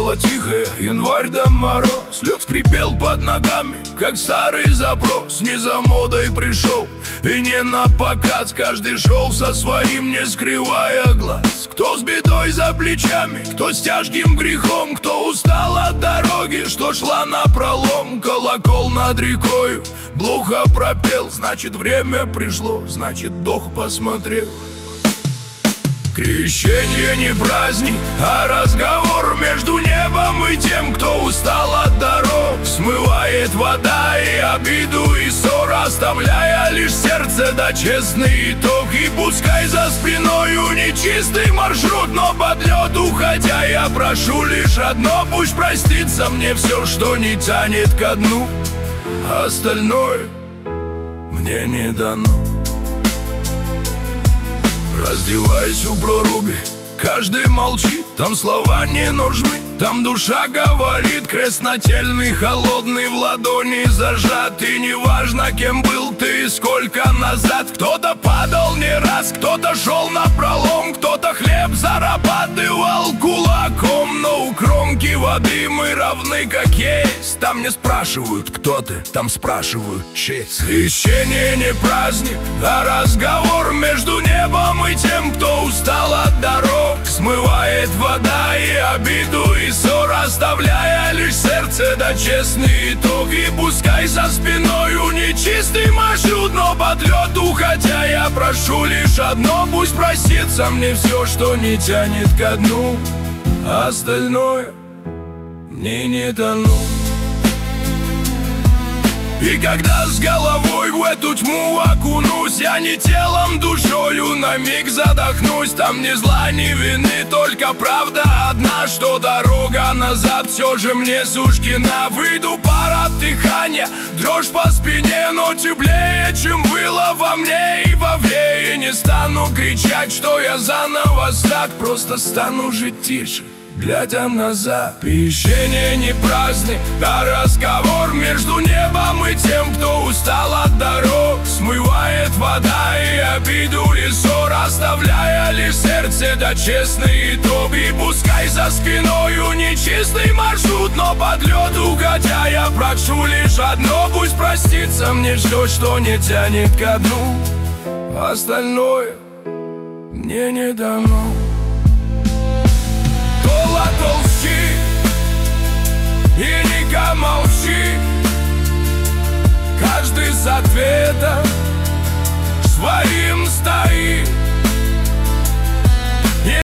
Стало тихое, январь да мороз. Лед скрипел под ногами, как старый запрос. Не за модой пришел и не на показ. Каждый шел со своим, не скрывая глаз. Кто с бедой за плечами, кто с тяжким грехом, кто устал от дороги, что шла напролом. Колокол над рекою глухо пропел. Значит, время пришло, значит, Бог посмотрел. Крещение не праздник, а разговор между небом и тем, кто устал от дорог. Смывает вода и обиду, и ссор, оставляя лишь сердце да честный итог. И пускай за спиною нечистый маршрут, но под лед уходя я прошу лишь одно: пусть простится мне все, что не тянет ко дну, а остальное мне не дано. Раздеваясь у проруби, каждый молчит, там слова не нужны, там душа говорит. Крест нательный, холодный, в ладони зажат. И неважно, кем был ты и сколько назад. Кто-то падал не раз, кто-то шел напролом, кто-то хлеб зарабатывал кулаком. Но у кромки воды мы равны как есть. Там не спрашивают, кто ты, там спрашивают честь. Крещение не праздник, а разговор между небом и тем, кто устал от дорог. Смывает вода и обиду, и ссор, оставляя лишь сердце да честный итог. И пускай за спиною нечистый маршрут, но под лед уходя я прошу лишь одно: пусть простится мне все, что не тянет ко дну, а остальное мне не дано. И когда с головой в эту тьму окунусь, я не телом, душою на миг задохнусь. Там ни зла, ни вины, только правда одна, что дорога назад все же мне суждена. Выйду, пара дыхания, дрожь по спине, но теплее, чем было во мне и вовне. И не стану кричать, что я заново так, просто стану жить тише, глядя назад. Крещение не праздник, а разговор между небом и тем, кто устал от дорог. Смывает вода и обиду, и ссор, оставляя лишь сердце да честный итог. И пускай за спиною нечистый маршрут, но под лед уходя я прошу лишь одно: пусть простится мне все, что не тянет ко дну, а остальное мне не дано. Толщи, и Ника молчи, каждый с ответом своим стоит.